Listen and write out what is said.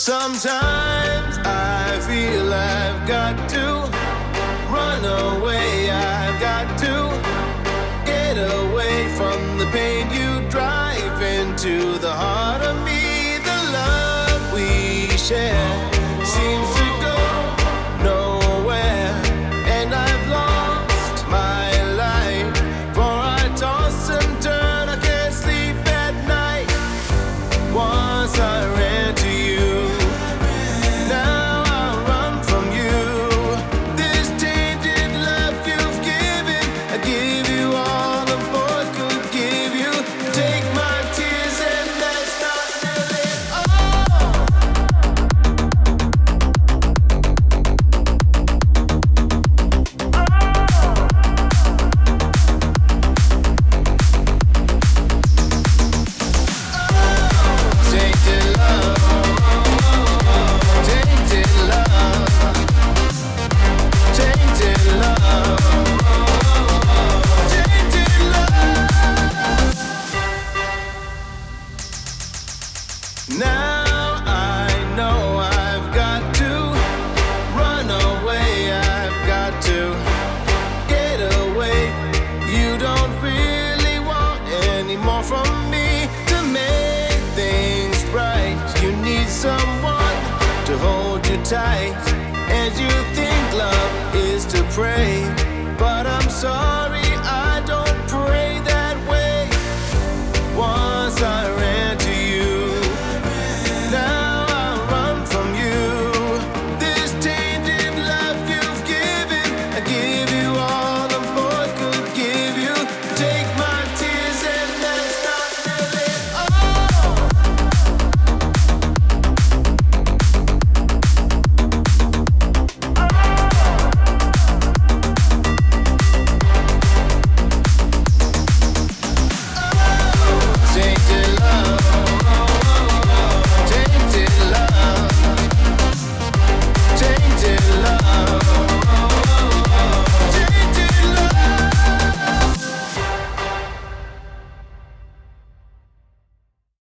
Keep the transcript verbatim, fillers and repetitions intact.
Sometimes I feel I've got to run away. I've got to get away from the pain you drive into the heart of me. The love we share seems to go nowhere, and I've lost my life. For I toss and turn, I can't sleep at night. Once I ran to you, now I run from you. This tainted love you've given, I give you all a boy could give you. Take my tears and that's not really all. Tainted love, tainted love, tainted love, tainted love. Now I know I've got to run away. I've got to get away. You don't really want any more from me to make things right. You need someone to hold you tight, and you think love is to pray, but I'm sorry.